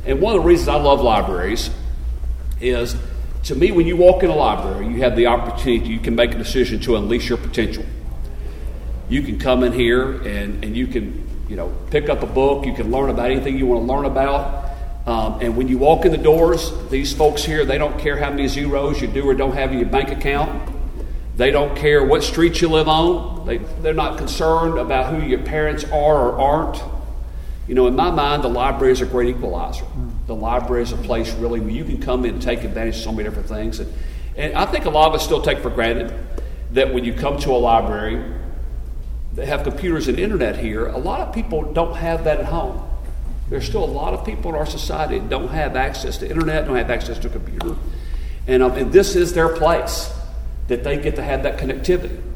And one of the reasons I love libraries is, to me, when you walk in a library, you have the opportunity, you can make a decision to unleash your potential. You can come in here and you can, pick up a book. You can learn about anything you want to learn about. And when you walk in the doors, these folks here, they don't care how many zeros you do or don't have in your bank account. They don't care what street you live on. They're not concerned about who your parents are or aren't. In my mind, the library is a great equalizer. The library is a place really where you can come in and take advantage of so many different things. And I think a lot of us still take for granted that when you come to a library, they have computers and internet here. A lot of people don't have that at home. There's still a lot of people in our society that don't have access to internet, don't have access to a computer. And this is their place, that they get to have that connectivity.